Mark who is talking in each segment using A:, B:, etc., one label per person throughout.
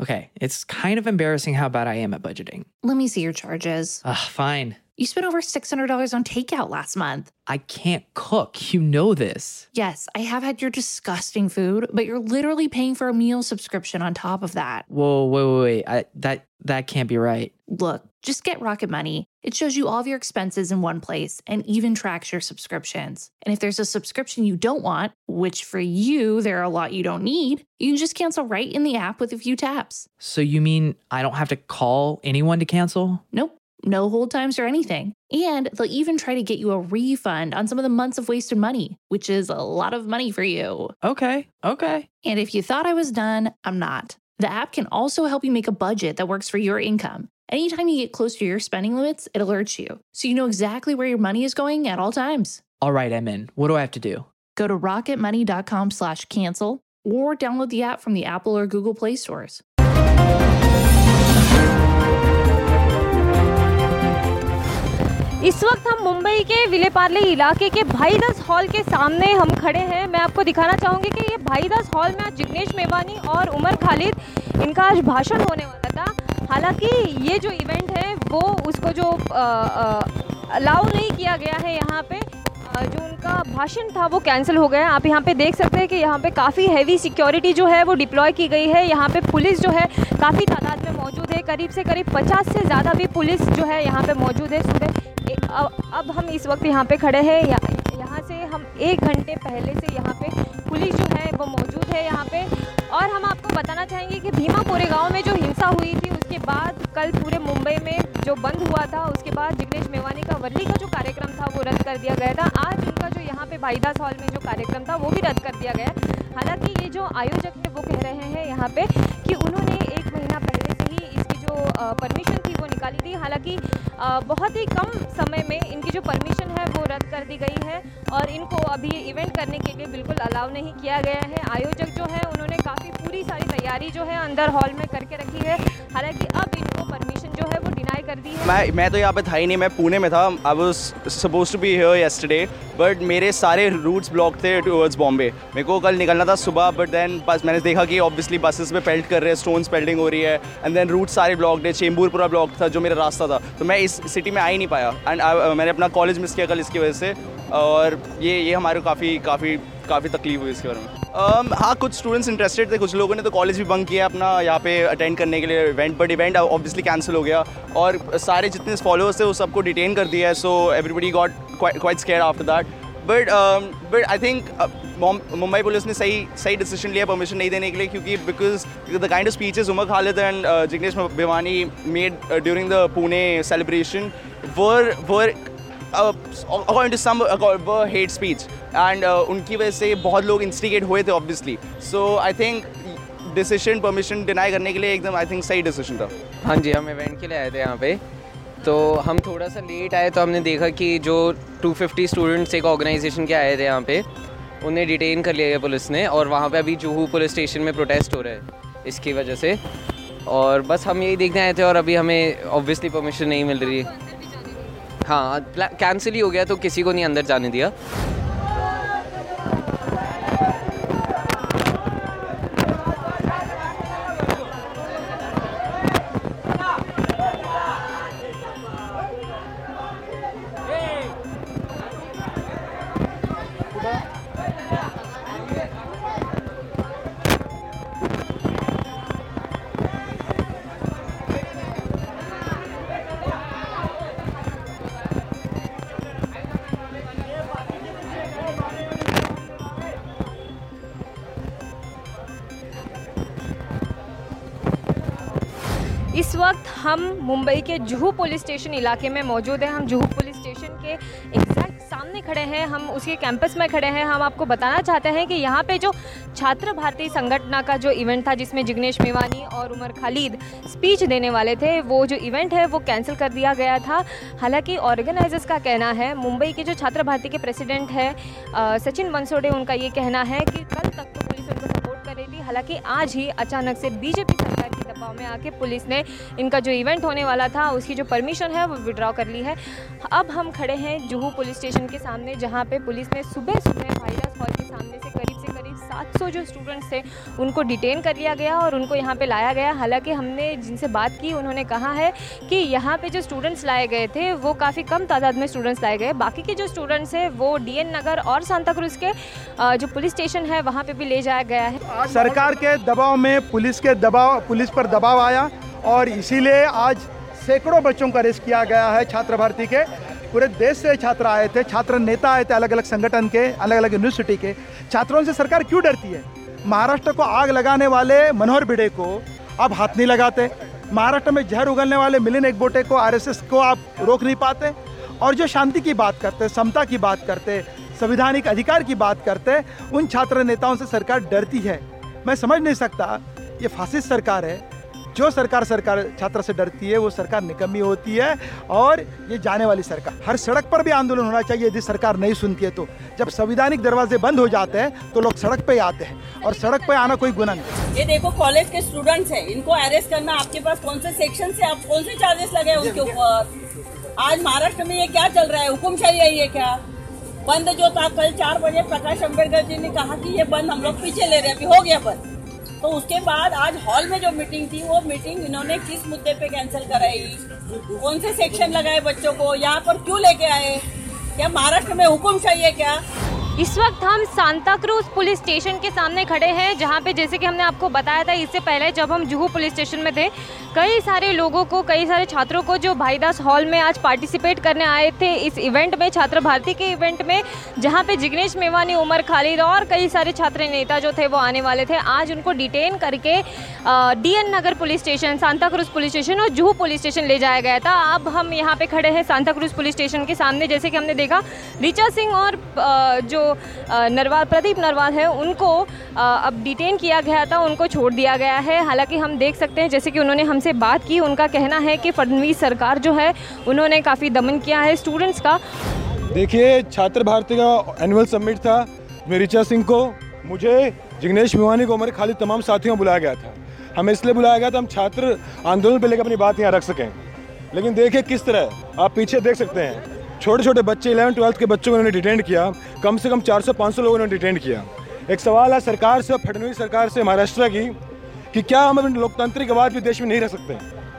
A: Okay, it's kind of embarrassing how bad I am at budgeting.
B: Let me see your charges.
A: Fine.
B: You spent over $600 on takeout last month.
A: I can't cook. You know this.
B: Yes, I have had your disgusting food, but you're literally paying for a meal subscription on top of that.
A: Whoa, wait. That can't be right.
B: Look, just get Rocket Money. It shows you all of your expenses in one place and even tracks your subscriptions. And if there's a subscription you don't want, which for you, there are a lot you don't need, you can just cancel right in the app with a few taps.
A: So you mean I don't have to call anyone to cancel?
B: Nope. No hold times or anything. And they'll even try to get you a refund on some of the months of wasted money, which is a lot of money for you.
A: Okay.
B: And if you thought I was done, I'm not. The app can also help you make a budget that works for your income. Anytime you get close to your spending limits, it alerts you, so you know exactly where your money is going at all times.
A: All right, I'm in. What do I have to do?
B: Go to rocketmoney.com/cancel or download the app from the Apple or Google Play stores.
C: इस वक्त हम मुंबई के विलेपार्ले इलाके के Bhaidas hall के सामने हम खड़े हैं। मैं आपको दिखाना चाहूँगी कि ये भाईदास हॉल में आज जिग्नेश मेवानी और उमर खालिद इनका आज भाषण होने वाला था। हालांकि ये जो इवेंट है वो उसको जो अलाउ नहीं किया गया है, यहाँ पे जो उनका भाषण था वो कैंसिल हो गया। आप यहाँ पे देख सकते हैं कि यहाँ पे काफ़ी हैवी सिक्योरिटी जो है वो डिप्लॉय की गई है। यहाँ पे पुलिस जो है काफ़ी तादाद में मौजूद है, करीब 50 से ज़्यादा भी पुलिस जो है यहाँ पे मौजूद है। सुबह अब हम इस वक्त यहाँ पे खड़े हैं, यहाँ से हम 1 घंटे पहले से यहाँ पे पुलिस जो है वो मौजूद है यहाँ पे। और हम आपको बताना चाहेंगे कि भीमा कोरेगांव में जो हिंसा हुई थी उसके बाद कल पूरे मुंबई में जो बंद हुआ था, उसके बाद जिग्नेश मेवानी का वर्ली का जो कार्यक्रम था वो रद्द कर दिया गया था। आज उनका जो यहाँ पे भाईदास हॉल में जो कार्यक्रम था वो भी रद्द कर दिया गया। हालांकि ये जो आयोजक है वो कह रहे हैं यहाँ पे कि उन्होंने 1 महीना पहले से ही इसकी जो परमिशन थी वो निकाली थी। हालांकि बहुत ही कम समय में इनकी जो परमिशन है वो रद्द कर दी गई है और इनको अभी इवेंट करने के लिए बिल्कुल अलाउ नहीं किया गया है। आयोजक जो है उन्होंने काफ़ी पूरी सारी तैयारी जो है अंदर हॉल में करके रखी है। हालांकि अब इनको परमिशन जो है वो डिनाई कर दी है।
D: मैं तो यहाँ पे था ही नहीं, मैं पुणे में था। I was supposed to be here yesterday, but मेरे सारे रूट्स ब्लॉक थे टुवर्ड्स बॉम्बे। मेरे को कल निकलना था सुबह, बट देन बस मैंने देखा कि ऑब्वियसली बसेस पे पेल्ट कर रहे हैं, स्टोन्स पेल्टिंग हो रही है, एंड देन रूट सारे ब्लॉक्ड है। चेंबूर पूरा ब्लॉक था जो मेरा रास्ता था, तो मैं इस सिटी में आ ही नहीं पाया। एंड मैंने अपना कॉलेज मिस किया कल इसकी वजह से, और ये हमारे काफ़ी तकलीफ हुई इसके बारे में। हाँ, कुछ स्टूडेंट्स इंटरेस्टेड थे, कुछ लोगों ने तो कॉलेज भी बंक किया अपना यहाँ पे अटेंड करने के लिए event, but event obviously cancel हो गया और सारे जितने फॉलोअर्स थे वो सबको डिटेन कर दिया है। So everybody got quite scared after that, but I think Mumbai police ने सही डिसीजन लिया परमिशन नहीं देने के लिए, क्योंकि because the kind of speeches Umar Khalid and Jignesh Mevani made during the Pune celebration were according to some were hate speech, and उनकी वजह से बहुत लोग इंस्टिगेट हुए थे obviously. So I think decision permission deny करने के लिए एकदम आई थिंक सही डिसीजन था।
E: हाँ जी, हम इवेंट के लिए आए थे यहाँ पे, तो हम थोड़ा सा लेट आए, तो हमने देखा कि जो 250 स्टूडेंट्स एक ऑर्गेनाइजेशन के आए थे यहाँ पे, उन्हें डिटेन कर लिया गया पुलिस ने, और वहाँ पे अभी जुहू पुलिस स्टेशन में प्रोटेस्ट हो रहा है इसकी वजह से। और बस हम यही देखने आए थे, और अभी हमें ऑब्वियसली परमिशन नहीं मिल रही है। हाँ, कैंसिल ही हो गया, तो किसी को नहीं अंदर जाने दिया।
C: इस वक्त हम मुंबई के जुहू पुलिस स्टेशन इलाके में मौजूद हैं। हम जुहू पुलिस स्टेशन के एग्जैक्ट सामने खड़े हैं, हम उसके कैंपस में खड़े हैं। हम आपको बताना चाहते हैं कि यहाँ पे जो छात्र भारती संगठन का जो इवेंट था, जिसमें जिग्नेश मेवानी और उमर खालिद स्पीच देने वाले थे, वो जो इवेंट है वो कैंसिल कर दिया गया था। हालांकि ऑर्गेनाइजर्स का कहना है, मुंबई के जो छात्र भारती के प्रेसिडेंट है सचिन बनसोडे, उनका ये कहना है कि कल तक तो पुलिस उनको सपोर्ट कर रही थी। हालांकि आज ही अचानक से बीजेपी सरकार के दबाव में आके पुलिस ने इनका जो इवेंट होने वाला था उसकी जो परमिशन है वो विड्रॉ कर ली है। अब हम खड़े हैं जुहू पुलिस स्टेशन के सामने, जहां पे पुलिस ने सुबह भाईदास हॉल के सामने से करीब 700 जो स्टूडेंट्स थे उनको डिटेन कर लिया गया और उनको यहाँ पे लाया गया। हालांकि हमने जिनसे बात की उन्होंने कहा है कि यहाँ पे जो स्टूडेंट्स लाए गए थे वो काफ़ी कम तादाद में स्टूडेंट्स लाए गए। बाकी के जो स्टूडेंट्स हैं वो DN नगर और सांता क्रूज के जो पुलिस स्टेशन है वहाँ पे भी ले जाया गया है।
F: सरकार के दबाव में पुलिस पर दबाव आया और इसीलिए आज सैकड़ों बच्चों का अरेस्ट किया गया है। छात्र भारती के पूरे देश से छात्र आए थे, छात्र नेता आए थे, अलग अलग संगठन के, अलग अलग यूनिवर्सिटी के। छात्रों से सरकार क्यों डरती है? महाराष्ट्र को आग लगाने वाले मनोहर भिड़े को आप हाथ नहीं लगाते, महाराष्ट्र में जहर उगलने वाले मिलिंद एकबोटे को, RSS को आप रोक नहीं पाते, और जो शांति की बात करते, समता की बात करते, संवैधानिक अधिकार की बात करते, उन छात्र नेताओं से सरकार डरती है। मैं समझ नहीं सकता, ये फासिस्ट सरकार है। जो सरकार छात्र से डरती है वो सरकार निकम्मी होती है, और ये जाने वाली सरकार। हर सड़क पर भी आंदोलन होना चाहिए यदि सरकार नहीं सुनती है तो। जब संवैधानिक दरवाजे बंद हो जाते हैं तो लोग सड़क पे आते हैं, और सड़क पे आना कोई गुनाह नहीं।
G: ये देखो कॉलेज के स्टूडेंट्स हैं, इनको अरेस्ट करना, आपके पास कौन से सेक्शन से, आप कौन से चार्जेस लगे उनके ऊपर? आज महाराष्ट्र में ये क्या चल रहा है? हुकुमशाही है ये क्या? बंद जो था कल 4 बजे, प्रकाश अम्बेडकर जी ने कहा कि ये बंद हम लोग पीछे ले रहे हैं, अभी हो गया बंद। तो उसके बाद आज हॉल में जो मीटिंग थी वो मीटिंग इन्होंने किस मुद्दे पे कैंसिल कराई? कौन से सेक्शन लगाए बच्चों को? यहाँ पर क्यों लेके आए? क्या महाराष्ट्र में हुकुमशाही है क्या?
C: इस वक्त हम सांता क्रूज पुलिस स्टेशन के सामने खड़े हैं, जहां पे जैसे कि हमने आपको बताया था इससे पहले जब हम जुहू पुलिस स्टेशन में थे, कई सारे लोगों को, कई सारे छात्रों को जो भाईदास हॉल में आज पार्टिसिपेट करने आए थे इस इवेंट में, छात्र भारती के इवेंट में, जहां पे जिग्नेश मेवानी, उमर खालिद और कई सारे छात्र नेता जो थे वो आने वाले थे। आज उनको डिटेन करके DN Nagar police station, Santa Cruz police station और जुहू पुलिस स्टेशन ले जाया गया था। अब हम यहाँ पे खड़े हैं सांता क्रूज पुलिस स्टेशन के सामने। जैसे कि हमने देखा ऋचा सिंह और जो प्रदीप नरवाल है उनको अब डिटेन किया गया था, उनको छोड़ दिया गया है। हालांकि हम देख सकते हैं जैसे कि उन्होंने हमसे बात की, उनका कहना है कि फडणवीस सरकार जो है उन्होंने काफ़ी दमन किया है स्टूडेंट्स का।
H: देखिए, छात्र भारती का एनुअल समिट था, में ऋचा सिंह को, मुझे, जिग्नेश मेवानी को, उमर खालिद, तमाम साथियों को बुलाया गया था। हमें इसलिए बुलाया गया था हम छात्र आंदोलन पर लेकर अपनी बात यहाँ रख सकें। लेकिन देखिए किस तरह, आप पीछे देख सकते हैं, छोटे छोटे बच्चे 11th-12th के बच्चों को उन्होंने डिटेन किया। कम से कम 400-500 लोगों ने डिटेन किया। एक सवाल है सरकार से, फडणवीस सरकार से, महाराष्ट्र की, कि क्या हम अपने लोकतांत्रिक आवाज़ भी देश में नहीं रख सकते?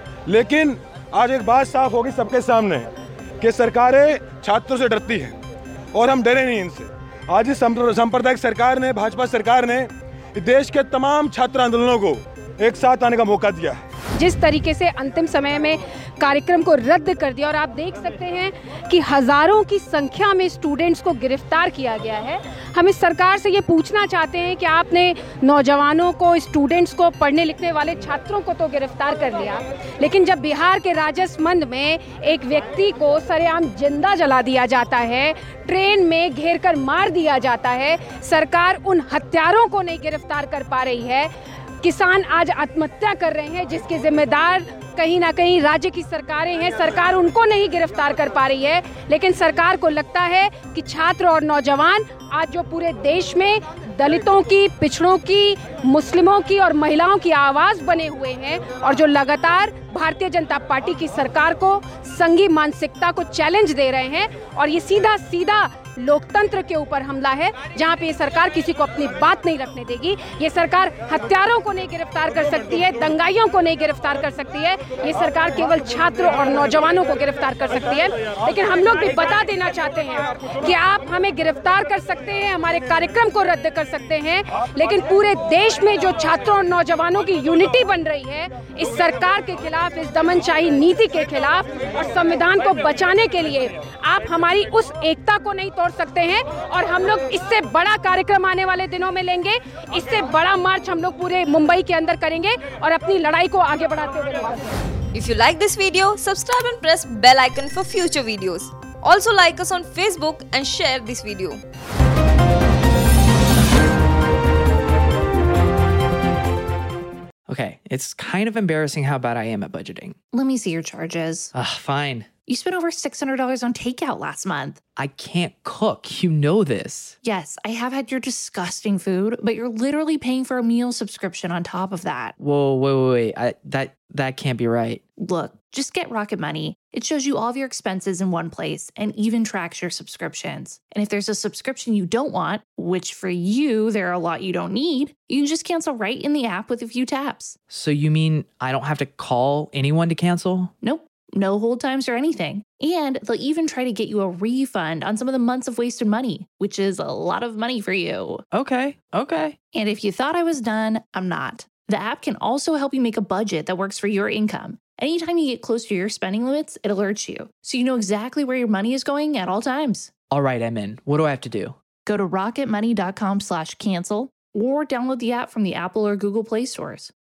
H: लेकिन आज एक बात साफ होगी सबके सामने कि सरकारें छात्रों से डरती हैं और हम डरे नहीं इनसे। आज इस सांप्रदायिक सरकार ने, भाजपा सरकार ने देश के तमाम छात्र आंदोलनों को एक साथ आने का मौका दिया है।
I: जिस तरीके से अंतिम समय में कार्यक्रम को रद्द कर दिया, और आप देख सकते हैं कि हज़ारों की संख्या में स्टूडेंट्स को गिरफ्तार किया गया है। हम इस सरकार से ये पूछना चाहते हैं कि आपने नौजवानों को, स्टूडेंट्स को, पढ़ने लिखने वाले छात्रों को तो गिरफ्तार कर लिया, लेकिन जब बिहार के राजसमंद में एक व्यक्ति को सरेआम जिंदा जला दिया जाता है, ट्रेन में घेर कर मार दिया जाता है, सरकार उन हत्यारों को नहीं गिरफ्तार कर पा रही है। किसान आज आत्महत्या कर रहे हैं जिसके जिम्मेदार कहीं ना कहीं राज्य की सरकारें हैं, सरकार उनको नहीं गिरफ्तार कर पा रही है। लेकिन सरकार को लगता है कि छात्र और नौजवान आज जो पूरे देश में दलितों की, पिछड़ों की, मुस्लिमों की और महिलाओं की आवाज़ बने हुए हैं, और जो लगातार भारतीय जनता पार्टी की सरकार को, संघी मानसिकता को चैलेंज दे रहे हैं, और ये सीधा सीधा लोकतंत्र के ऊपर हमला है, जहां पे ये सरकार किसी को अपनी बात नहीं रखने देगी। ये सरकार हत्यारों को नहीं गिरफ्तार कर सकती है, दंगाइयों को नहीं गिरफ्तार कर सकती है, ये सरकार केवल छात्रों और नौजवानों को गिरफ्तार कर सकती है। लेकिन हम लोग भी बता देना चाहते हैं कि आप हमें गिरफ्तार कर सकते हैं, हमारे कार्यक्रम को रद्द कर सकते हैं, लेकिन पूरे देश में जो छात्रों और नौजवानों की यूनिटी बन रही है इस सरकार के खिलाफ, इस दमनशाही नीति के खिलाफ और संविधान को बचाने के लिए, आप हमारी उस एकता को नहीं तोड़ सकते हैं। और हम लोग इससे बड़ा कार्यक्रम आने वाले दिनों में लेंगे, इससे बड़ा मार्च हम लोग पूरे मुंबई के अंदर करेंगे और अपनी लड़ाई को आगे बढ़ाते हुए लेंगे।
J: If you like this video, subscribe and press bell icon for future videos. Also like us on Facebook and share this video.
A: Okay, it's kind of embarrassing how bad I am at budgeting.
B: Let me see your charges.
A: Fine.
B: You spent over $600 on takeout last month.
A: I can't cook. You know this.
B: Yes, I have had your disgusting food, but you're literally paying for a meal subscription on top of that.
A: Whoa, wait. That can't be right.
B: Look, Just get Rocket Money. It shows you all of your expenses in one place and even tracks your subscriptions. And if there's a subscription you don't want, which for you, there are a lot you don't need, you can just cancel right in the app with a few taps.
A: So you mean I don't have to call anyone to cancel?
B: Nope. No hold times or anything. And they'll even try to get you a refund on some of the months of wasted money, which is a lot of money for you.
A: Okay.
B: And if you thought I was done, I'm not. The app can also help you make a budget that works for your income. Anytime you get close to your spending limits, it alerts you, so you know exactly where your money is going at all times.
A: All right, I'm in. What do I have to do?
B: Go to rocketmoney.com/cancel or download the app from the Apple or Google Play stores.